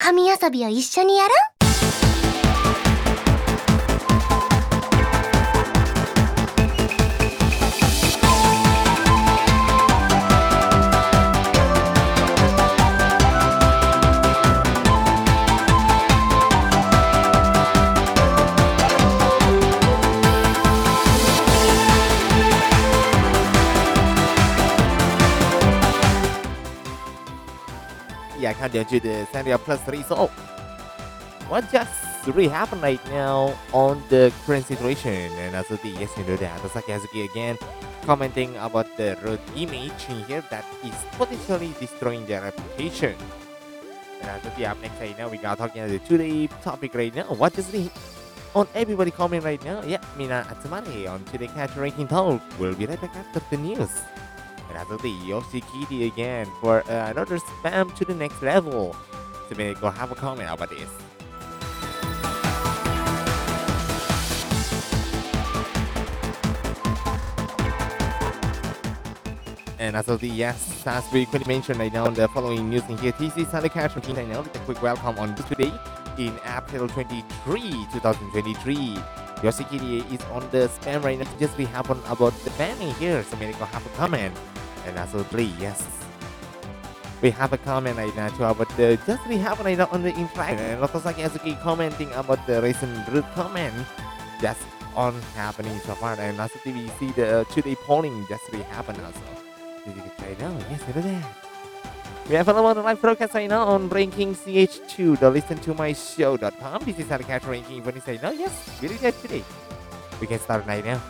紙遊びを一緒にやろう。 Yeah, countdown to the Sandia Plus result. What just really happened right now on the current situation? And also the yes, you know that Osaki Hazuki again commenting about the road image in here that is potentially destroying their reputation. And also the up next right now we got talking about the today topic right now. What is the on everybody comment right now? Yeah, Mina Atsumare on today catch ranking talk. We'll be right back after the news. And after the Yoshikiri again for another spam to the next level. So maybe go have a comment about this. And as of the yes, as we quickly mentioned right now, the following news in here, TC Sunday Cash from King with a quick welcome on today in April 23, 2023. Yoshikiri is on the spam right now. Just we happen about the banning here, so maybe go have a comment. And absolutely, yes. We have a comment right now too about the just we happen right now on the interaction. And Otosaki Azuki commenting about the recent root comment that's on happening so far. And also we see the today polling just we happen also. Did you try now? Yes, it is. We have a lot of live broadcast right now on ranking CH2, the listen to my show.com. This is how to catch ranking. When you say no, yes, we did that today. We can start right now.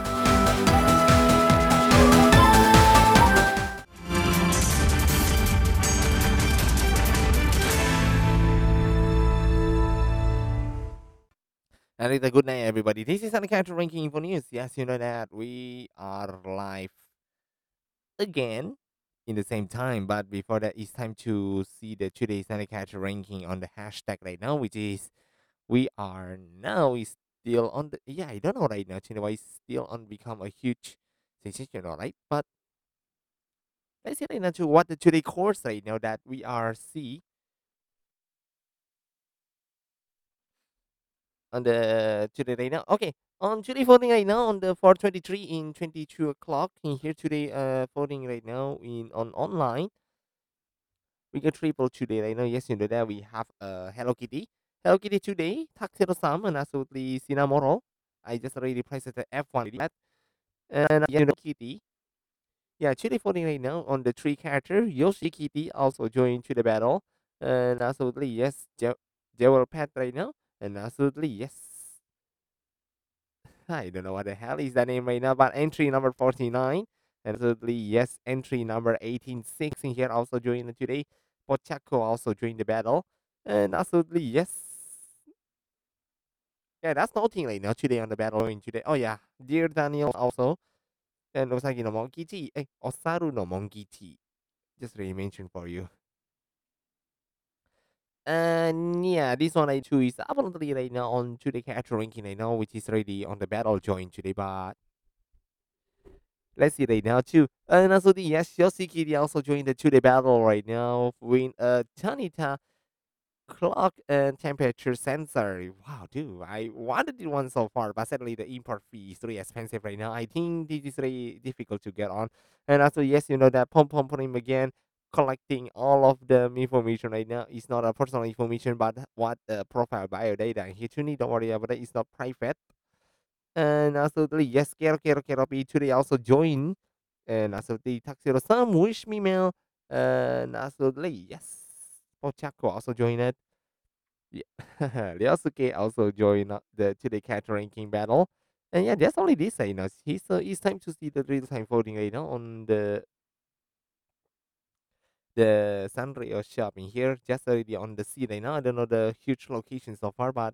And it's a good night, everybody. This is Unaccounted Ranking Info News. Yes, you know that we are live again in the same time. But before that, it's time to see the today's Unaccounted Ranking on the hashtag right now, which is we are now is still on the yeah. I don't know right now. You know, it's still on become a huge sensation, all right? But let's get into what the today course right now that we are see on the today right now. Okay, on today voting right now on the 423 in 22 o'clock in here today. Voting right now in on online. We got triple today right now. Yes, you know that we have Hello Kitty. Hello Kitty today. Taxero Sam and absolutely Cinnamoro. I just already priced the F1 that and you know Kitty. Yeah, today voting right now on the three character. Yoshi Kitty also joined to the battle. And absolutely yes, Jewel Pet right now. And absolutely yes. I don't know what the hell is that name right now, but entry number 49. And absolutely, yes, entry number 186 in here also joined today. Pochaco also joined the battle. And absolutely, yes. Yeah, that's nothing right now today on the battle going today. Oh, yeah. Dear Daniel also. And Osagi no Monkey Tea. Osaru no Monkey Tea. Just really mentioned for you. And yeah, this one I too is absolutely right now on today character ranking I know, which is already on the battle join today, but let's see right now too. And also the yes, Yoshikiri also joined the today battle right now with Tanita clock and temperature sensor. Wow, dude, I wanted it one so far, but sadly the import fee is really expensive right now. I think this is really difficult to get on. And also yes, you know that Pom Pom Pom again collecting all of the information right now. It's not a personal information, but what profile bio data. And here, too, don't worry about it. It's not private. And absolutely, yes, Kero P today also join. And absolutely, Taxiro Sam, wish me mail. And absolutely, yes, Pochaco also joined it. Yeah. Ryosuke also joined the today cat ranking battle. And yeah, that's only this, you know. It's time to see the real time voting right now on the Sanrio shop in here. Just already on the sea right now. I don't know the huge location so far, but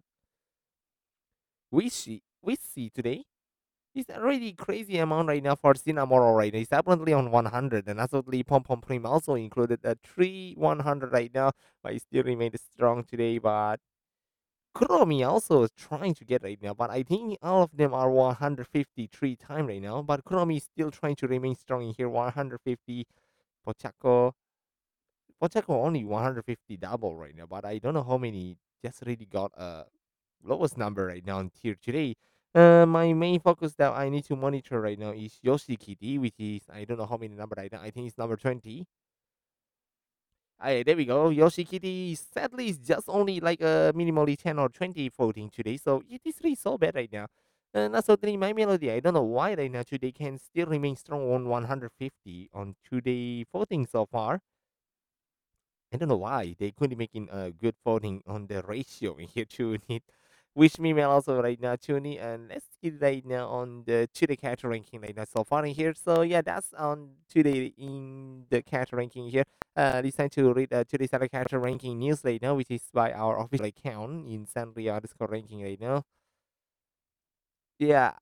we see today. It's already crazy amount right now for Cinnamoro right now. It's apparently on 100 and absolutely Pom Pom Prim also included a 100 right now, but it still remained strong today. But Kuromi also is trying to get right now, but I think all of them are 153 time right now. But Kuromi is still trying to remain strong in here, 150. Pochaco Pocheco only 150 double right now, but I don't know how many just really got a lowest number right now in tier today. My main focus that I need to monitor right now is Yoshi Kitty, which is I don't know how many number right now. I think it's number 20. There we go. Yoshi Kitty sadly is just only like a minimally 10 or 20 voting today, so it is really so bad right now. And also the My Melody, I don't know why right now today can still remain strong on 150 on today voting so far. I don't know why they couldn't making a good voting on the ratio in here too. Need wish me well also right now, Tuni, and let's get right now on the today cat ranking right now so far in here. So yeah, that's on today in the cat ranking here. This time to read today's other cat ranking news right now, which is by our official account in Sanria underscore ranking right now. Yeah,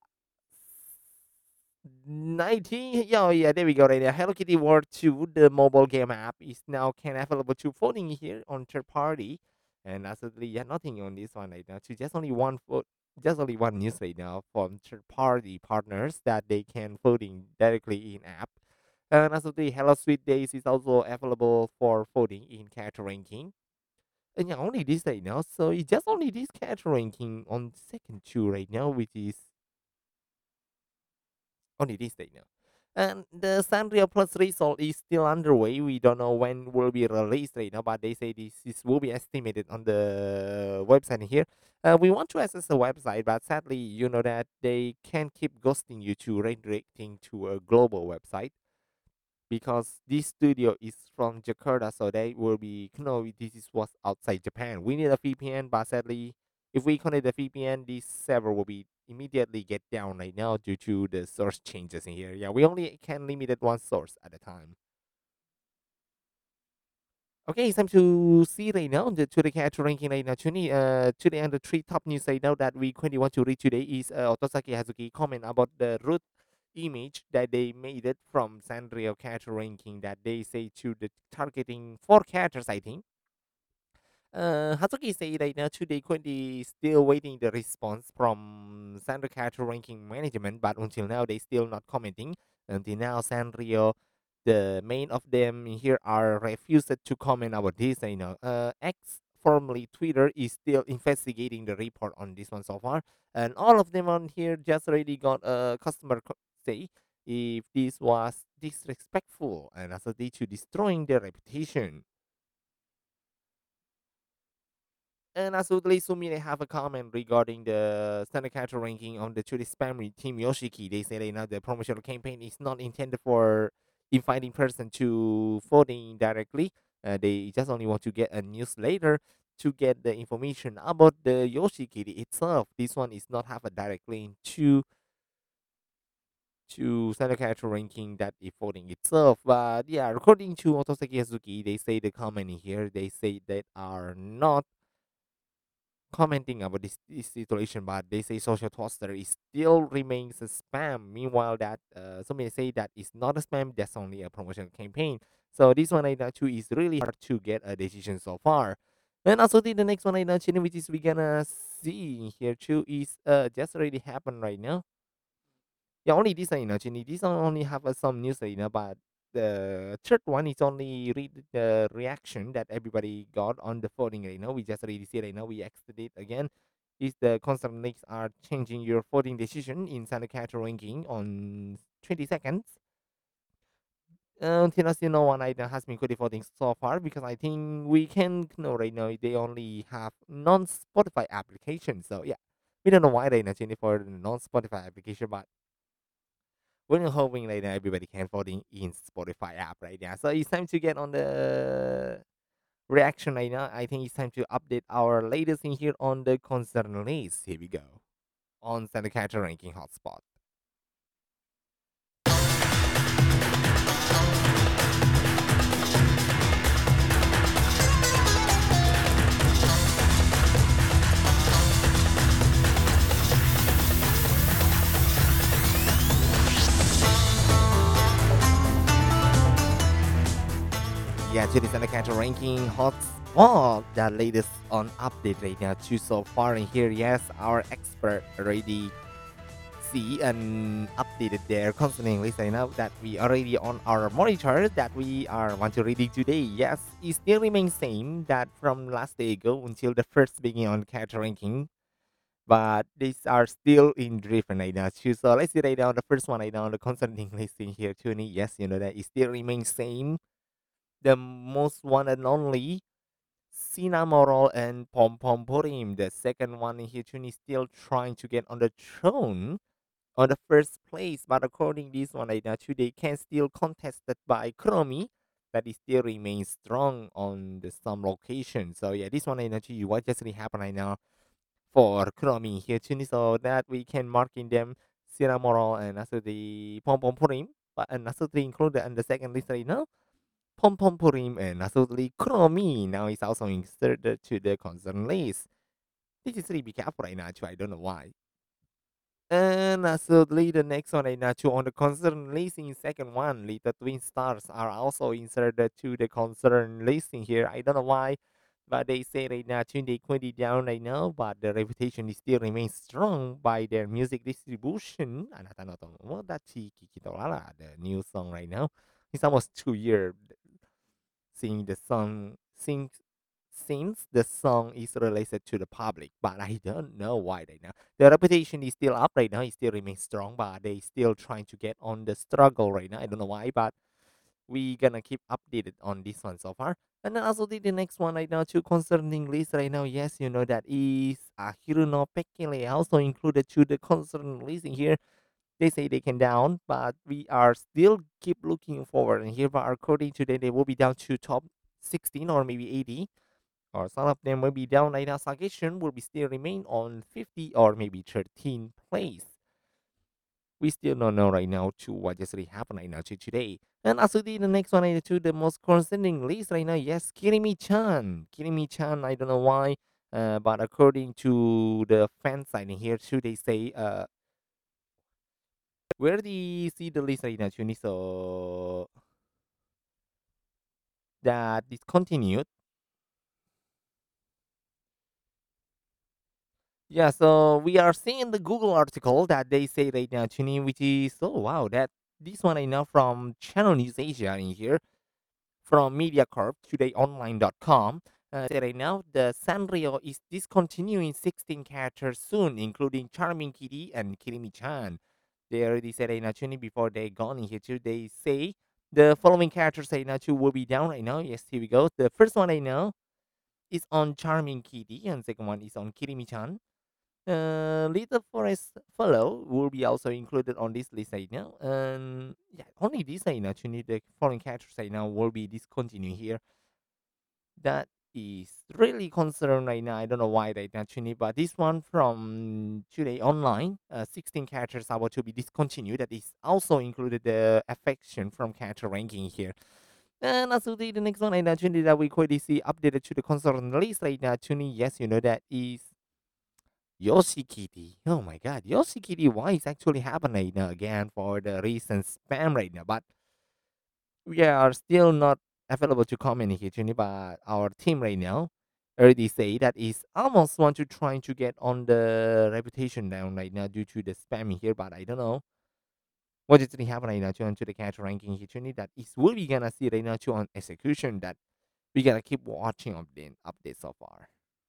19. Yeah, yeah, there we go right there. Hello Kitty World 2, the mobile game app is now can available to voting here on third party. And absolutely, yeah, nothing on this one right now. So just only one vote, just only one news right now from third party partners that they can voting directly in app. And absolutely, Hello Sweet Days is also available for voting in cat ranking. And yeah, only this right now. So it's just only this cat ranking on second two right now, which is only this day now. And the Sanrio Plus result is still underway. We don't know when will be released right now, but they say this will be estimated on the website here. We want to access the website, but sadly, you know that they can't keep ghosting you to redirecting to a global website because this studio is from Jakarta, so they will be, this is what's outside Japan. We need a VPN, but sadly, if we connect the VPN, this server will be immediately get down right now due to the source changes in here. Yeah, we only can limit it one source at a time. Okay, it's time to see right now the to the cat ranking right now. Today and the three top news right now that we currently want to read today is Otosaki Hazuki comment about the root image that they made it from Sanrio cat ranking that they say to the targeting four characters, I think. Hazuki say right now today currently still waiting the response from Sanrio character ranking management, but until now they still not commenting. Until now, Sanrio, the main of them here are refused to comment about this. X formerly Twitter is still investigating the report on this one so far, and all of them on here just already got a customer say if this was disrespectful and also due to destroying their reputation. And absolutely, Sumi, they have a comment regarding the standard character ranking on the Truly Spam Team Yoshiki. They say the promotional campaign is not intended for inviting person to voting directly. They just only want to get a newsletter to get the information about the Yoshiki itself. This one is not have a direct link to standard character ranking that is voting itself. But yeah, according to Otosaki Hazuki, they say the comment in here, they say that are not commenting about this situation, but they say social toaster is still remains a spam. Meanwhile, that some may say that it's not a spam, that's only a promotion campaign. So this one I know too is really hard to get a decision so far. And also the next one I know, which is we gonna see here too, is just already happened right now. Yeah, only this I know, Chini. This one only have some news, but the third one is only read the reaction that everybody got on the voting right now. We just already see right now. We exited it again. Is the concerned links are changing your voting decision in Santa Cata ranking on 20 seconds. Until now, still no one item has been good voting so far because I think we can know right now they only have non-Spotify application. So yeah, we don't know why they not changing for the non-Spotify application, but we're hoping like that everybody can vote in Spotify app right now. So it's time to get on the reaction right now. I think it's time to update our latest in here on the concern list. Here we go. On Santa Cata ranking hotspot. Yeah, to the Santa Cata ranking hotspot. The latest on update right now too so far in here. Yes, our expert already see and updated their consonant list right now that we already on our monitor that we are want to reading today. Yes, it still remains same that from last day ago until the first beginning on character ranking, but these are still in different right now too. So let's see right now the first one right now the consonant listing here too. Yes, you know that it still remains same. The most one and only Cinnamoroll and Pom Pom Purim. The second one in here too is still trying to get on the throne on the first place, but according this one right now, they can still contested by Chromie, that it still remains strong on the some location. So yeah, this one right now, what just really happened right now for Chromie here too, so that we can mark in them Cinnamoroll and also the Pom Pom Purim, but and also the included in the second list right now. Pom Pom Purim and also the Chromie now is also inserted to the concern list. This is really be careful right now, too. I don't know why. And thirdly, the next one I not on the concern listing second one, Little Twin Stars are also inserted to the concern listing here. I don't know why, but they say right now they quit it down right now, but the reputation is still remains strong by their music distribution. Anata no tomo dachi kikitorara, the new song right now. It's almost 2 years seeing the song since the song is released to the public, but I don't know why right now. The reputation is still up right now, it still remains strong, but they still trying to get on the struggle right now. I don't know why, but we gonna keep updated on this one so far. And then also the next one right now too concerning list right now. Yes, you know that is Hiruno Pekele also included to the concern list in here. They say they can down, but we are still keep looking forward. And here, but according to them, they will be down to top 16 or maybe 80, or some of them will be down right now. Suggestion will be still remain on 50 or maybe 13th place. We still don't know right now to what just really happened right now to today. And also the next one I to the most concerning list right now. Yes, Kirimi-chan. Kirimi-chan, I don't know why. But according to the fan side in here too, they say where do you see the list right now, Chuni? So that discontinued. Yeah, so we are seeing the Google article that they say right now, Chuni, which is oh wow, that this one I know from Channel News Asia in here from MediaCorp todayonline.com. Say right now the Sanrio is discontinuing 16 characters soon, including Charming Kitty and Kirimi-chan. They already said right now, Chuni, before they gone in here too. They say the following characters right now too will be down right now. Yes, here we go. The first one I know is on Charming Kitty, and second one is on Kirimi-chan. Little Forest Fellow will be also included on this list right now. And yeah, only this right now, actually, the foreign characters right now will be discontinued here. That is really concerned right now. I don't know why right now, actually, but this one from Today Online, 16 characters are about to be discontinued. That is also included the affection from character ranking here. And also the next one right now, actually, that we could see updated to the concern list right now, actually, yes, you know, that is Yoshi Kitty. Oh my god, Yoshi Kitty, why is actually happening again for the recent spam right now? But we are still not available to comment here, Jenny, but our team right now already say that is almost want to trying to get on the reputation down right now due to the spamming here, but I don't know what is really happening right now to the catch ranking here, Jenny, that is what we gonna see right now to on execution that we gotta keep watching update so far.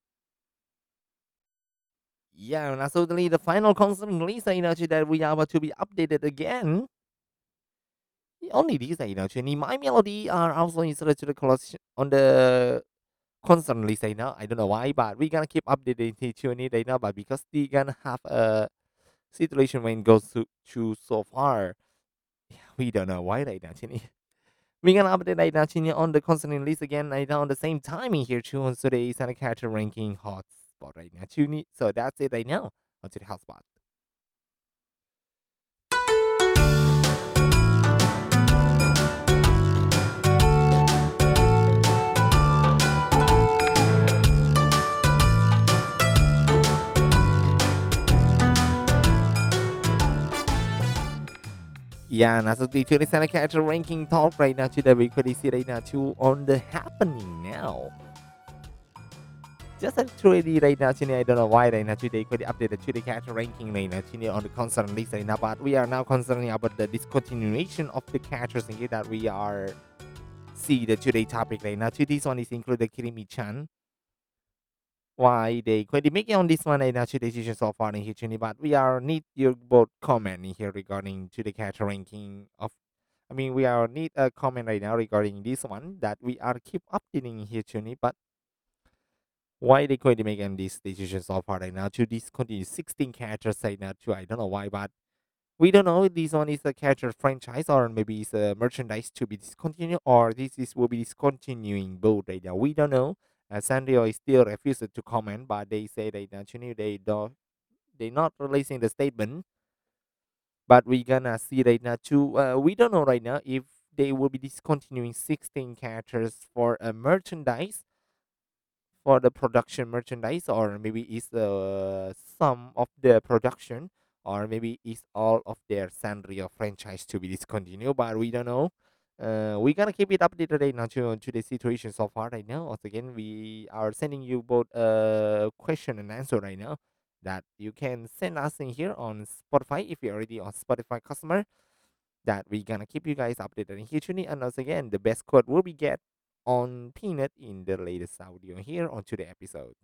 Yeah, and suddenly the final constant release energy that we are about to be updated again. Only these energy and my melody are also inserted to the collection on the constant release right now. I don't know why, but we're gonna keep updating the tune right now. But because they gonna have a situation when it goes to so far, we don't know why right now, Chini. We're gonna update right now, Chini, on the constant release again right now on the same timing here too. On today's and character ranking hotspot right now, Chini. So that's it right now onto the hotspot. Yeah, and as of the 27 character ranking talk right now, today we could see right now too on the happening now. just actually right now today I don't know why right now today could update the today character ranking right now today on the concern list right now, but we are now concerned about the discontinuation of the characters in here that we are see the today topic right now. Today's one is included Kirimi-chan. Why they could make it on this one right now today decision so far in here today, but we are need your both comment in here regarding to the character ranking of we are need a comment right now regarding this one that we are keep updating here today, but why they going to make this decision so far right now to discontinue 16 characters right now too. I don't know why, but we don't know if this one is a character franchise or maybe it's a merchandise to be discontinued or this is will be discontinuing both right now. We don't know. Sanrio is still refused to comment, but they say they actually they not releasing the statement. But we gonna see right now too. We don't know right now if they will be discontinuing 16 characters for a merchandise for the production merchandise or maybe it's some of the production or maybe it's all of their Sanrio franchise to be discontinued, but we don't know. We're gonna keep it updated right now to the situation so far right now. Once again, we are sending you both question and answer right now that you can send us in here on Spotify if you're already on Spotify customer, that we're gonna keep you guys updated in here tuning. And once again, the best code will be get on Peanut in the latest audio here onto the episode.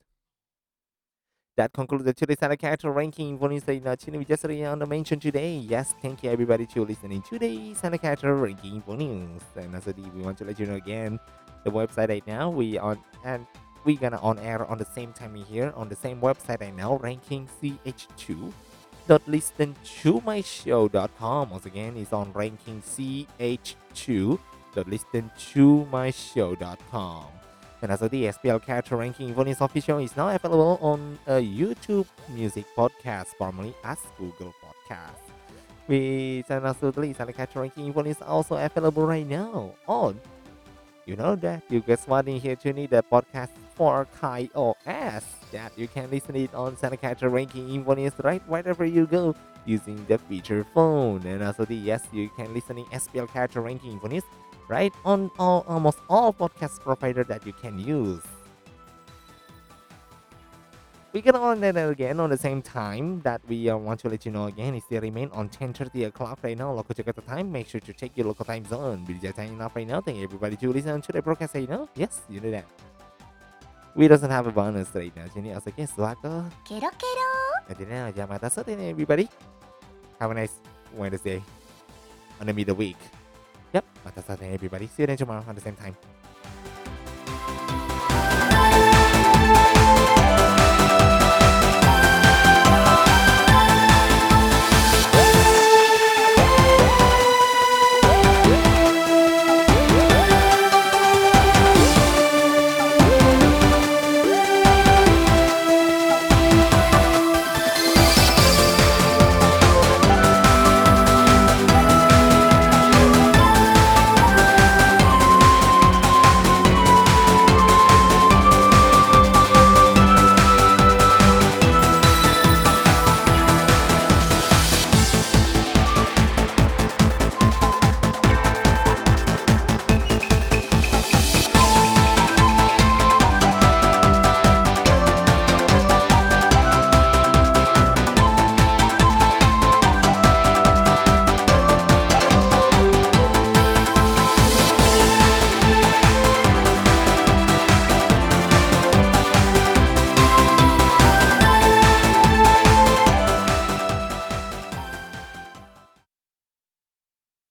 That concludes the today's Santa character ranking for Wednesday Chile we just on the mention today. Yes, thank you everybody to listening to today's Santa character ranking for news. And as we want to let you know again, the website right now we on and we gonna on air on the same time here on the same website right now, ranking ch2 listen to my show.com. Once again, it's on ranking ch2 listen to my show.com. And also the SPL character ranking for this official is now available on a YouTube music podcast, formerly as Google Podcast. And also the character ranking for is also available right now on, you know that you guys want in here to need the podcast for iOS that you can listen it on Santa Character Ranking Infonius right wherever you go using the feature phone. And also you can listen in SPL Character Ranking Infonius right on almost all podcast provider that you can use. We get on that again on the same time that we want to let you know again. It still remain on 10:30 o'clock right now, local Jakarta time. Make sure to check your local time zone. Bija time enough right now. Thank everybody to listen to the broadcast right now. Yes, you know that. We doesn't have a bonus right now. Jadi also guess suatu. Kero kero. Jadi jangan mata sotin everybody. Have a nice Wednesday on the middle week. Yep, mata sotin everybody. See you then tomorrow on the same time.